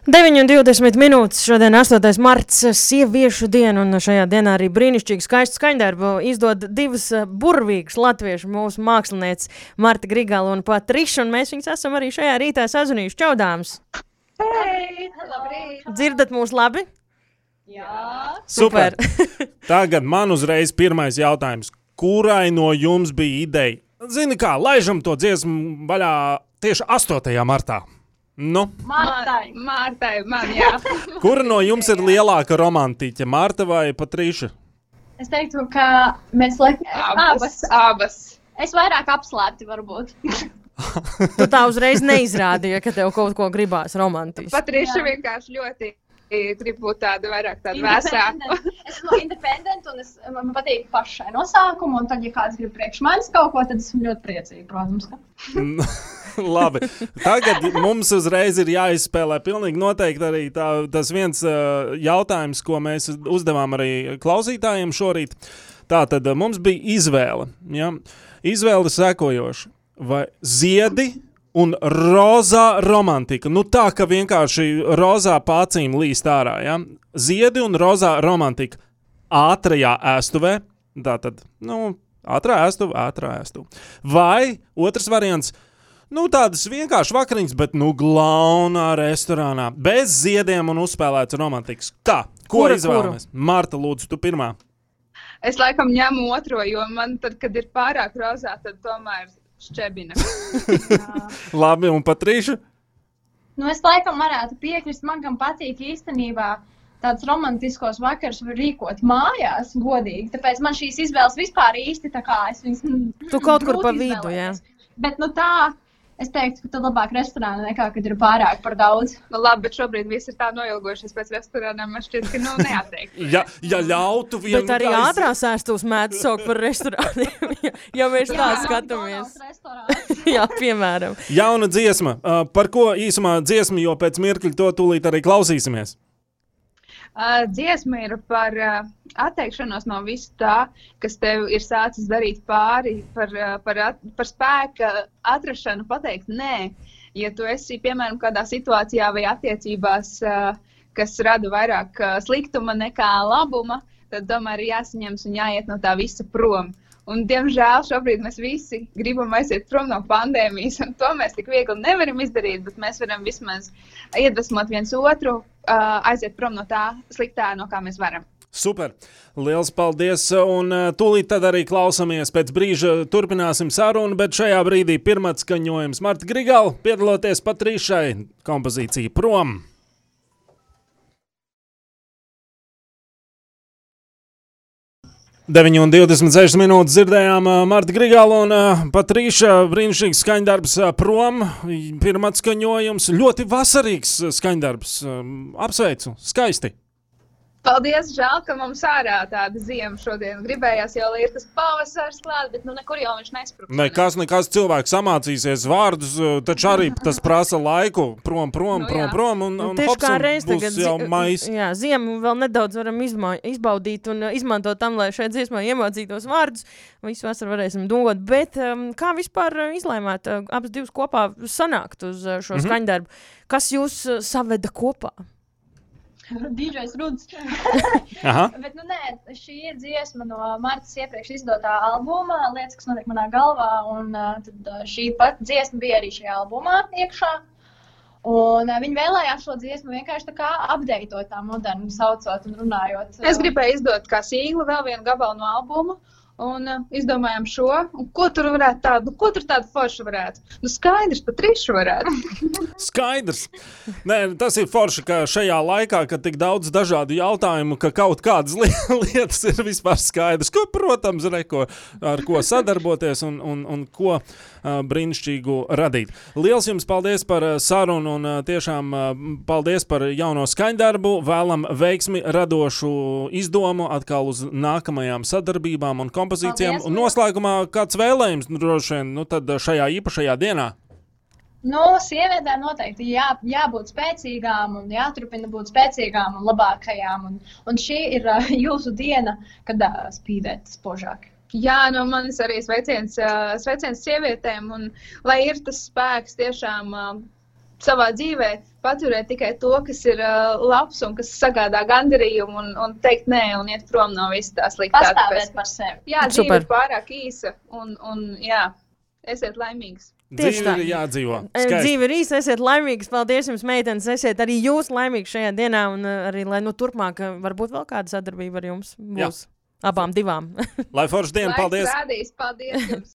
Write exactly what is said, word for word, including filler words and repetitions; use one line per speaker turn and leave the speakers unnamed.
deviņi un divdesmit minūtes, šodien astotais marts, sieviešu diena, un šajā dienā arī brīnišķīgi skaistu skaņdarbu izdod divas burvīgas latviešu mūsu mākslinieci Marta Grigala un Patriša, un mēs viņas esam arī šajā rītā sazvanījuši. Čau, dāmas!
Hei, labrīt!
Dzirdat mūs labi?
Jā.
Super! Tagad man uzreiz pirmais jautājums. Kurai no jums bija ideja? Zini kā, laižam to dziesmu vaļā tieši astotajā martā. Nu?
Martai. Martai, man jā.
Kura no jums ir lielāka romantiķe, Marta vai Patriša?
Es teiktu, ka mēs liekam
abas. abas.
Es vairāk apslēpti varbūt.
Tu tā uzreiz neizrādīji, ka tev kaut ko gribās romantiski.
Patriša vienkārši ļoti grib būt tāda vairāk tāda vēsā.
Es esmu independenta un es, man patīk pašai no sākuma, un tad, ja kāds grib priekš manis kaut ko, tad esmu ļoti priecīga, protams.
Labi, tagad mums uzreiz ir jāizspēlē pilnīgi noteikti arī tā, tas viens uh, jautājums, ko mēs uzdevām arī klausītājiem šorīt. Tātad mums bija izvēle, ja? Izvēle sekojoša, vai ziedi un rozā romantika. Nu tā, ka vienkārši rozā pācīm līst ārā, ja? Ziedi un rozā romantika ātrajā ēstuvē, tātad, nu, ātrā ēstuve, ātrā ēstuve. Vai otrs variants, nu, tādas vienkārši vakariņas, bet, nu, glaunā restorānā, bez ziediem un uzspēlēts romantikas. Tā, ko
Kura,
izvēlamies? Kuru? Marta, lūdzu, tu pirmā.
Es laikam ņemu otro, jo man tad, kad ir pārāk rozā, tad tomēr šķebina.
Labi, un Patriša?
Nu, es laikam varētu piekrist, man kam patīk īstenībā tāds romantiskos vakars var rīkot mājās, godīgi. Tāpēc man šīs izvēles vispār īsti tā kā es viņas...
Tu kaut kur pa vidu, jā.
Bet, nu tā, es teiktu, ka tad labāk restorāna nekā, kad ir pārāk par daudz.
Nu labi, bet šobrīd viss ir tā noilgojušies pēc restorānām, man šķiet, ka nu neatteikti.
Ja, ja ļautu vienu...
Bet arī gais... ātrās ēstuves mēdz saukt par restorāniem, ja, ja mēs tā
jā,
skatāmies. Jā, piemēram.
Jauna dziesma. Uh, par ko īsumā dziesma, jo pēc mirkļa to tūlīt arī klausīsimies?
Uh, dziesma ir par uh, atteikšanos no visu tā, kas tev ir sācis darīt pāri, par, uh, par, at, par spēka atrašanu, pateikt nē. Ja tu esi, piemēram, kādā situācijā vai attiecībās, uh, kas rada vairāk uh, sliktuma nekā labuma, tad tomēr ir jāsaņems un jāiet no tā visa prom. Un, diemžēl, šobrīd mēs visi gribam aiziet prom no pandēmijas, un to mēs tik viegli nevaram izdarīt, bet mēs varam vismaz iedvesmot viens otru, uh, aiziet prom no tā sliktā, no kā mēs varam.
Super! Liels paldies! Un uh, tūlīt tad arī klausamies. Pēc brīža turpināsim sarunu, bet šajā brīdī pirmats skaņojums Marta Grigala, piedaloties Patrišai, kompozīcija Prom. deviņi un divdesmit sešas minūtes dzirdējām uh, Marta Grigala un uh, Patriša brīnišķīgs skaņdarbs uh, Prom. Pirmats skaņojums, ļoti vasarīgs skaņdarbs. Uh, apsveicu, skaisti.
Paldies, žēl, ka mums ārā tāda ziema šodien gribējās, jau ir tas pavasars klāt, bet nu nekur jau viņš nesprūks.
Nekas, nekas cilvēks samācīsies vārdus, taču arī tas prasa laiku, prom, prom,
Nu,
prom,
jā.
prom, un, un
Tieši
hops,
kā
un
reiz
būs
tagad
jau
zi-
mais.
Jā, ziemu vēl nedaudz varam izma- izbaudīt un uh, izmantot tam, lai šeit dziesmā iemācītos vārdus. Visu vasaru varēsim dot, bet um, kā vispār uh, izlēmāt uh, abas divas kopā sanākt uz uh, šo
Mhm.
skaņdarbu? Kas jūs uh, saveda kopā?
Dīdžejs Ruds.
Aha.
Bet, nu nē, šī ir dziesma no Martas iepriekš izdotā albuma, lietas, kas notiek manā galvā, un uh, tad uh, šī pat dziesma bija arī šajā albumā iekšā. Un uh, viņi vēlējās šo dziesmu vienkārši tā kā updateot, tā moderni saucot un runājot. Uh,
Es gribēju izdot kā sīglu vēl vienu gabalu no albuma, un uh, izdomājām šo, un ko tur varētu tādu, ko tur tādu foršu varētu? Nu skaidrs, Patriša varētu.
Skaidrs. Nē, tas ir forši, ka šajā laikā, kad tik daudz dažādu jautājumu, ka kaut kādas li- lietas ir vispār skaidrs, ko, protams, reko, ar ko sadarboties un, un, un ko uh, brīnišķīgu radīt. Liels jums paldies par uh, sarunu un uh, tiešām uh, paldies par jauno skaņdarbu. Vēlam veiksmi radošu izdomu atkal uz nākamajām sadarbībām un kompozīcijām.
Paldies,
Un noslēgumā kāds vēlējums, nu, droši vien, nu, tad šajā īpašajā dienā.
Nu, sievietēm noteikti jā, jābūt spēcīgām un jāturpina būt spēcīgām un labākajām. Un, un šī ir uh, jūsu diena, kad uh, spīdēt spožāk.
Jā, no manis arī sveiciens, uh, sveiciens sievietēm, un lai ir tas spēks tiešām uh, savā dzīvē paturēt tikai to, kas ir uh, labs un kas sagādā gandarījumu un, un teikt nē un iet prom no visas tās sliktā.
Pastāvēt par sevi.
Jā,
Super.
dzīve ir pārāk īsa un, un jā, esiet laimīgas.
Tieši tā.
Dzīve ir jādzīvo.
Eh,
Skaisti.
Dzīve ir īsa, esiet laimīgas. Paldies jums, meitenes. Esiet arī jūs laimīgi šajā dienā. Un eh, arī, lai nu turpmāk eh, varbūt vēl kāda sadarbība ar jums būs.
Jā.
Abām divām.
Lai forši diena,
Laiks
paldies!
rādīs, paldies jums!